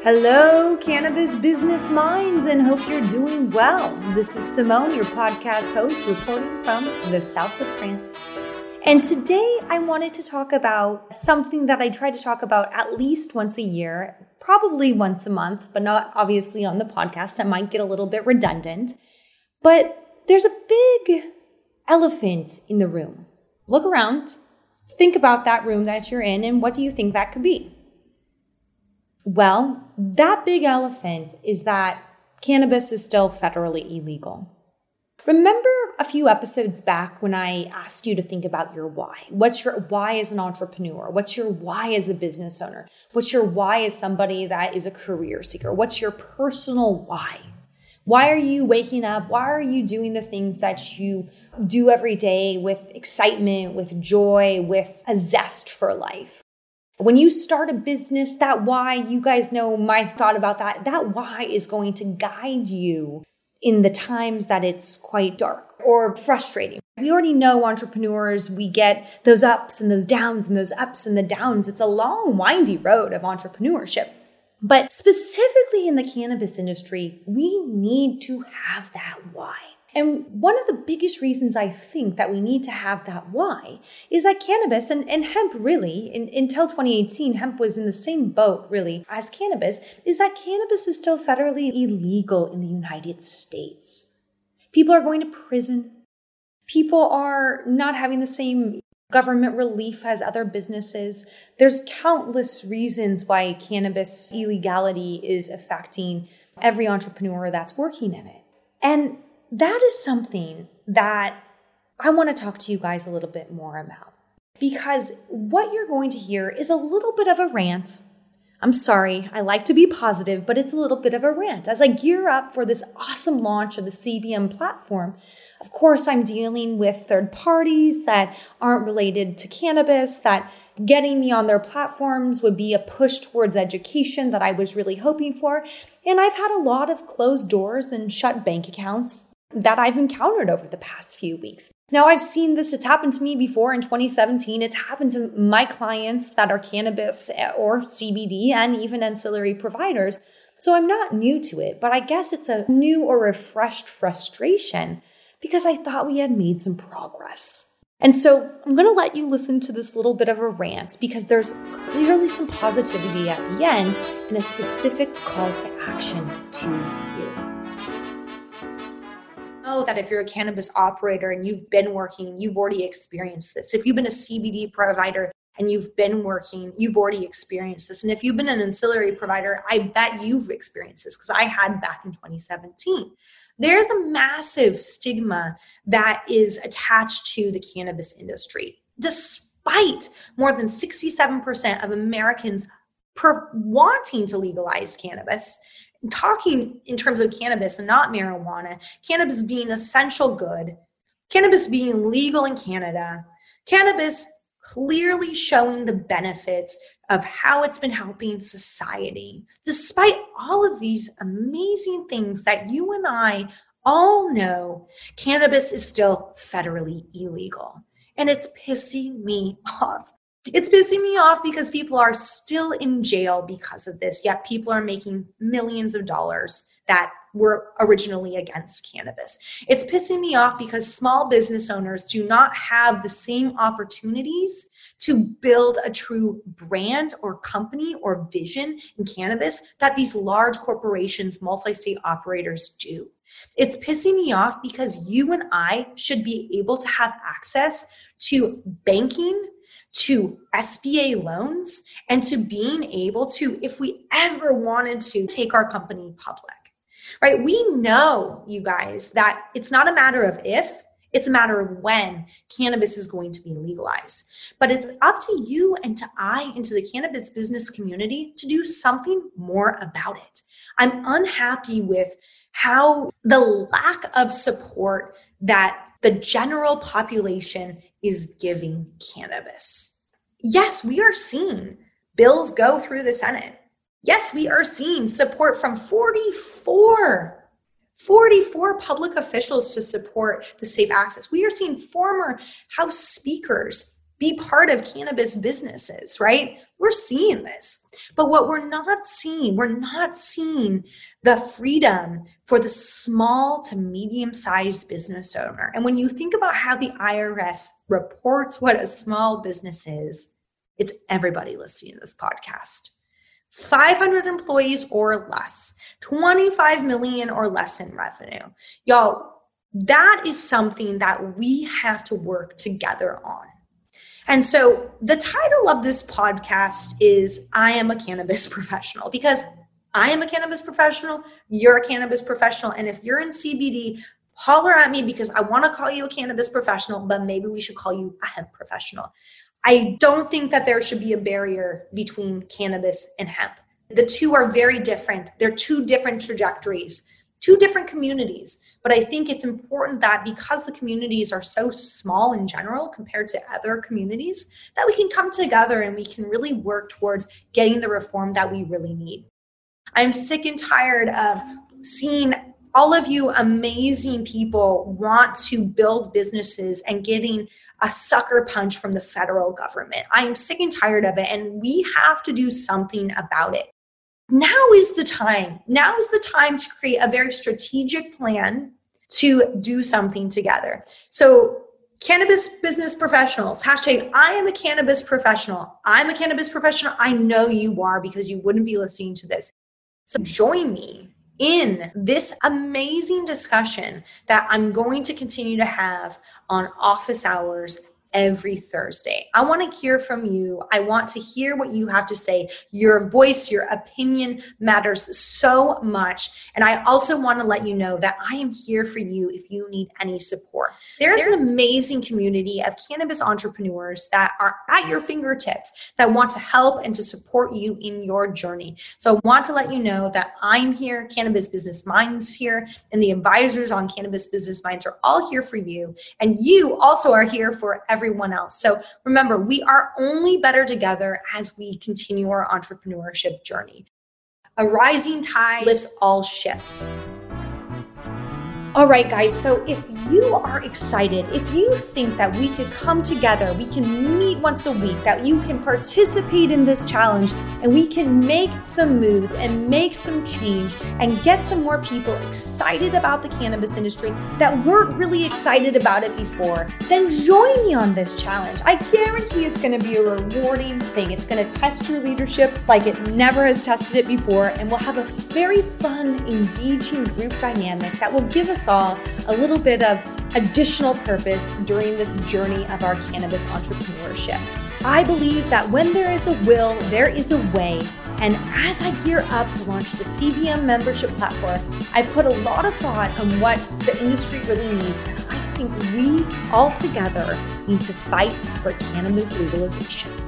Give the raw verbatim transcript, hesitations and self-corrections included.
Hello, cannabis business minds, and hope you're doing well. This is Simone, your podcast host, reporting from the south of France. And today I wanted to talk about something that I try to talk about at least once a year, probably once a month, but not obviously on the podcast. That might get a little bit redundant. But there's a big elephant in the room. Look around, think about that room that you're in, and what do you think that could be? Well, that big elephant is that cannabis is still federally illegal. Remember a few episodes back when I asked you to think about your why? What's your why as an entrepreneur? What's your why as a business owner? What's your why as somebody that is a career seeker? What's your personal why? Why are you waking up? Why are you doing the things that you do every day with excitement, with joy, with a zest for life? When you start a business, that why, you guys know my thought about that, that why is going to guide you in the times that it's quite dark or frustrating. We already know entrepreneurs, we get those ups and those downs and those ups and the downs. It's a long, windy road of entrepreneurship. But specifically in the cannabis industry, we need to have that why. And one of the biggest reasons I think that we need to have that why is that cannabis and, and hemp really, in, until twenty eighteen, hemp was in the same boat really as cannabis, is that cannabis is still federally illegal in the United States. People are going to prison. People are not having the same government relief as other businesses. There's countless reasons why cannabis illegality is affecting every entrepreneur that's working in it. And that is something that I want to talk to you guys a little bit more about, because what you're going to hear is a little bit of a rant. I'm sorry, I like to be positive, but it's a little bit of a rant. As I gear up for this awesome launch of the C B M platform, of course, I'm dealing with third parties that aren't related to cannabis, that getting me on their platforms would be a push towards education that I was really hoping for. And I've had a lot of closed doors and shut bank accounts that I've encountered over the past few weeks. Now, I've seen this. It's happened to me before in twenty seventeen. It's happened to my clients that are cannabis or C B D and even ancillary providers. So I'm not new to it, but I guess it's a new or refreshed frustration because I thought we had made some progress. And so I'm going to let you listen to this little bit of a rant because there's clearly some positivity at the end and a specific call to action to you. Know that if you're a cannabis operator and you've been working, you've already experienced this. If you've been a C B D provider and you've been working, you've already experienced this. And if you've been an ancillary provider, I bet you've experienced this because I had back in twenty seventeen. There's a massive stigma that is attached to the cannabis industry, despite more than sixty-seven percent of Americans per- wanting to legalize cannabis. Talking in terms of cannabis and not marijuana, cannabis being an essential good, cannabis being legal in Canada, cannabis clearly showing the benefits of how it's been helping society. Despite all of these amazing things that you and I all know, cannabis is still federally illegal. And it's pissing me off. It's pissing me off because people are still in jail because of this, yet people are making millions of dollars that were originally against cannabis. It's pissing me off because small business owners do not have the same opportunities to build a true brand or company or vision in cannabis that these large corporations, multi-state operators do. It's pissing me off because you and I should be able to have access to banking, to S B A loans, and to being able to, if we ever wanted to, take our company public, right? We know, you guys, that it's not a matter of if, it's a matter of when cannabis is going to be legalized. But it's up to you and to I and to the cannabis business community to do something more about it. I'm unhappy with how the lack of support that the general population is giving cannabis. Yes, we are seeing bills go through the Senate. Yes, we are seeing support from forty-four, forty-four public officials to support the safe access. We are seeing former House speakers be part of cannabis businesses, right? We're seeing this. But what we're not seeing, we're not seeing the freedom for the small to medium-sized business owner. And when you think about how the I R S reports what a small business is, it's everybody listening to this podcast. five hundred employees or less, twenty-five million or less in revenue. Y'all, that is something that we have to work together on. And so the title of this podcast is I Am a Cannabis Professional, because I am a cannabis professional, you're a cannabis professional. And if you're in C B D, holler at me, because I want to call you a cannabis professional, but maybe we should call you a hemp professional. I don't think that there should be a barrier between cannabis and hemp. The two are very different. They're two different trajectories, two different communities. But I think it's important that because the communities are so small in general compared to other communities, that we can come together and we can really work towards getting the reform that we really need. I'm sick and tired of seeing all of you amazing people want to build businesses and getting a sucker punch from the federal government. I am sick and tired of it, and we have to do something about it. Now is the time. Now is the time to create a very strategic plan to do something together. So cannabis business professionals, hashtag I am a cannabis professional. I'm a cannabis professional. I know you are, because you wouldn't be listening to this. So join me in this amazing discussion that I'm going to continue to have on office hours every Thursday. I want to hear from you. I want to hear what you have to say. Your voice, your opinion matters so much. And I also want to let you know that I am here for you if you need any support. There's, There's an amazing community of cannabis entrepreneurs that are at your fingertips that want to help and to support you in your journey. So I want to let you know that I'm here, Cannabis Business Minds here, and the advisors on Cannabis Business Minds are all here for you. And you also are here for everyone everyone else. So remember, we are only better together as we continue our entrepreneurship journey. A rising tide lifts all ships. All right, guys, so if you are excited, if you think that we could come together, we can meet once a week, that you can participate in this challenge, and we can make some moves and make some change and get some more people excited about the cannabis industry that weren't really excited about it before, then join me on this challenge. I guarantee it's going to be a rewarding thing. It's going to test your leadership like it never has tested it before, and we'll have a very fun, engaging group dynamic that will give us all a little bit of additional purpose during this journey of our cannabis entrepreneurship. I believe that when there is a will, there is a way. And as I gear up to launch the C B M membership platform, I put a lot of thought on what the industry really needs. And I think we all together need to fight for cannabis legalization.